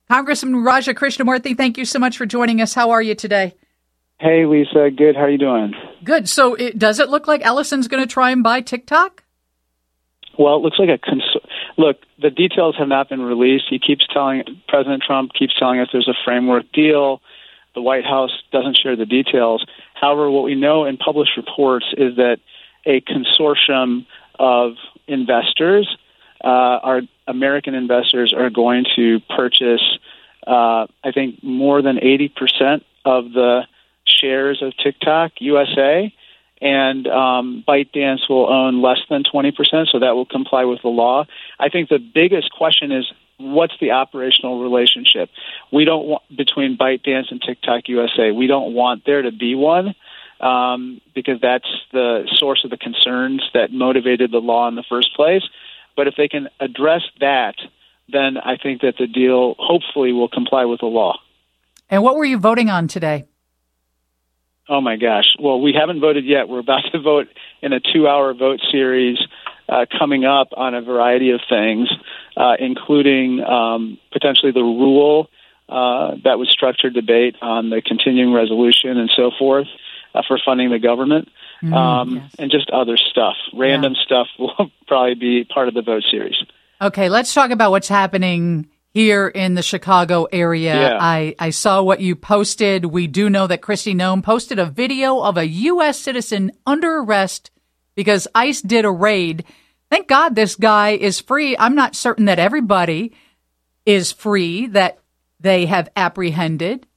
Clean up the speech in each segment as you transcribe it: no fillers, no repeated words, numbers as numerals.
Congressman Raja Krishnamoorthi, thank you so much for joining us. How are you today? Hey, Lisa. Good. How are you doing? Good. So does it look like Ellison's going to try and buy TikTok? Well, it looks like look, the details have not been released. President Trump keeps telling us there's a framework deal. The White House doesn't share the details. However, what we know in published reports is that a consortium of investors, our American investors, are going to purchase, I think, more than 80% of the shares of TikTok USA, and ByteDance will own less than 20%, so that will comply with the law. I think the biggest question is, what's the operational relationship? We don't want between ByteDance and TikTok USA. We don't want there to be one because that's the source of the concerns that motivated the law in the first place. But if they can address that, then I think that the deal hopefully will comply with the law. And what were you voting on today? Oh, my gosh. Well, we haven't voted yet. We're about to vote in a 2-hour vote series coming up on a variety of things, including potentially the rule that was structured debate on the continuing resolution and so forth for funding the government, yes. And just other stuff. Random stuff will probably be part of the vote series. Okay, let's talk about what's happening here in the Chicago area. Yeah. I saw what you posted. We do know that Kristi Noem posted a video of a U.S. citizen under arrest because ICE did a raid. Thank God this guy is free. I'm not certain that everybody is free that they have apprehended.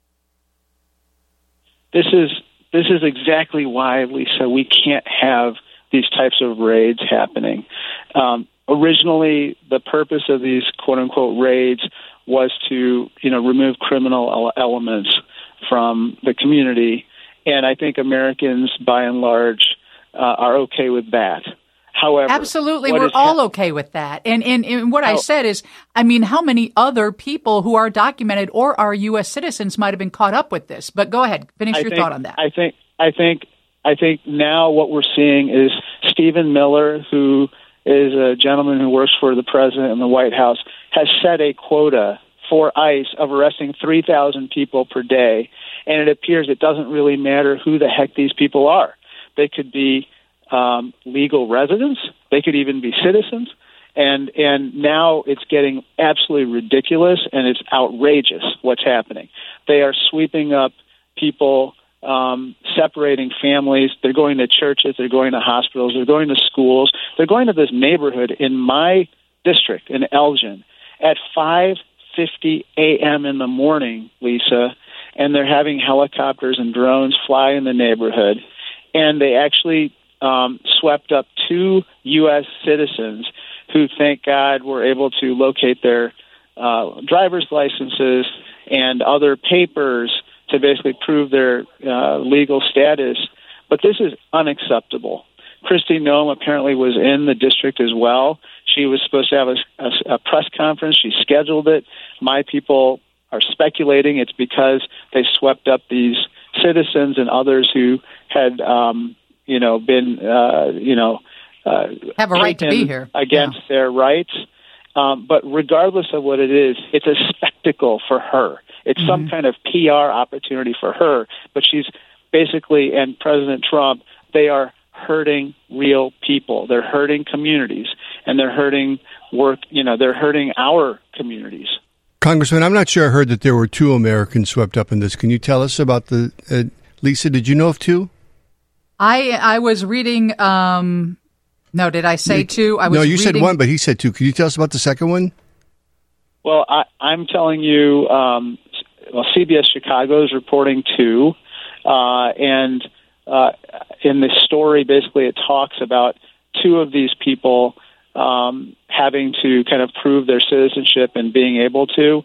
This is exactly why, Lisa, we can't have these types of raids happening. Originally, the purpose of these quote-unquote raids was to, remove criminal elements from the community, and I think Americans, by and large, are okay with that. However, absolutely, we're all okay with that. And what I said is, how many other people who are documented or are U.S. citizens might have been caught up with this? But go ahead, finish your thought on that. I think now what we're seeing is Stephen Miller, who is a gentleman who works for the president in the White House, has set a quota for ICE of arresting 3,000 people per day, and it appears it doesn't really matter who the heck these people are. They could be legal residents. They could even be citizens. And now it's getting absolutely ridiculous, and it's outrageous what's happening. They are sweeping up people, separating families. They're going to churches. They're going to hospitals. They're going to schools. They're going to this neighborhood in my district in Elgin at 5:50 a.m. in the morning, Lisa, and they're having helicopters and drones fly in the neighborhood. And they actually swept up 2 U.S. citizens who, thank God, were able to locate their driver's licenses and other papers to basically prove their legal status. But this is unacceptable. Kristi Noem apparently was in the district as well. She was supposed to have a press conference. She scheduled it. My people are speculating it's because they swept up these citizens and others who had been have a right to be here against their rights. But regardless of what it is, it's a spectacle for her. It's some kind of PR opportunity for her. But she's basically, and President Trump, they are hurting real people. They're hurting communities, and they're hurting they're hurting our communities. Congressman, I'm not sure I heard that there were 2 Americans swept up in this. Can you tell us about Lisa, did you know of 2? I was reading, no, did I say 2? No, you said 1, but he said 2. Can you tell us about the second one? Well, I'm telling you, CBS Chicago is reporting 2, and in the story, basically, it talks about 2 of these people having to kind of prove their citizenship and being able to.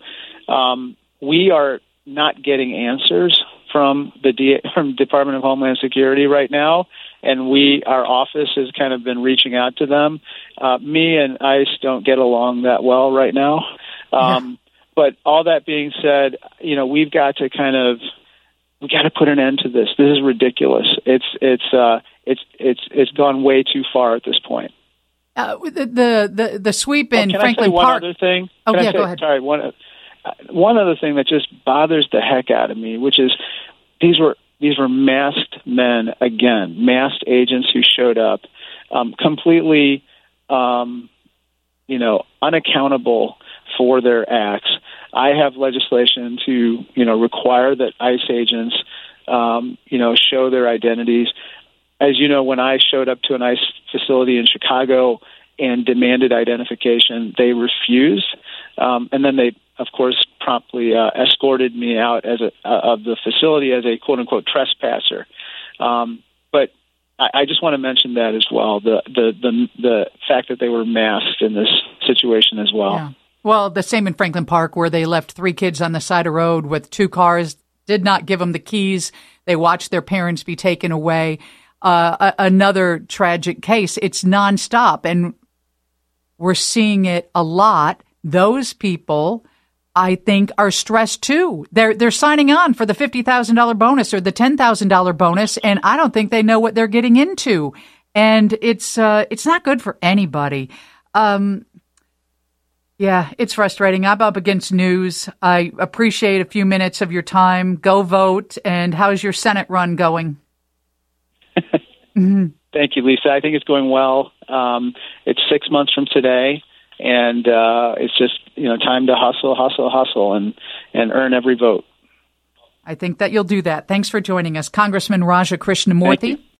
We are not getting answers from from Department of Homeland Security right now, and our office has kind of been reaching out to them. Me and ICE don't get along that well right now. But all that being said, we've got to put an end to this. This is ridiculous. It's gone way too far at this point. The sweep in Can Franklin I say one Park. other thing? Go ahead. Sorry, one other thing that just bothers the heck out of me, which is these were masked men again, masked agents who showed up, completely, unaccountable for their acts. I have legislation to, require that ICE agents, show their identities. As you know, when I showed up to an ICE facility in Chicago and demanded identification, they refused, and then they, of course, promptly escorted me out of the facility as a quote unquote trespasser. But I just want to mention that as well, the fact that they were masked in this situation as well. Yeah. Well, the same in Franklin Park, where they left 3 kids on the side of the road with 2 cars, did not give them the keys. They watched their parents be taken away. Another tragic case. It's nonstop, and we're seeing it a lot. Those people, I think, are stressed too. They're signing on for the $50,000 bonus or the $10,000 bonus, and I don't think they know what they're getting into. And it's not good for anybody. Yeah, it's frustrating. I'm up against news. I appreciate a few minutes of your time. Go vote. And how's your Senate run going? Mm-hmm. Thank you, Lisa. I think it's going well. It's 6 months from today, and it's just time to hustle, and earn every vote. I think that you'll do that. Thanks for joining us, Congressman Raja Krishnamoorthi.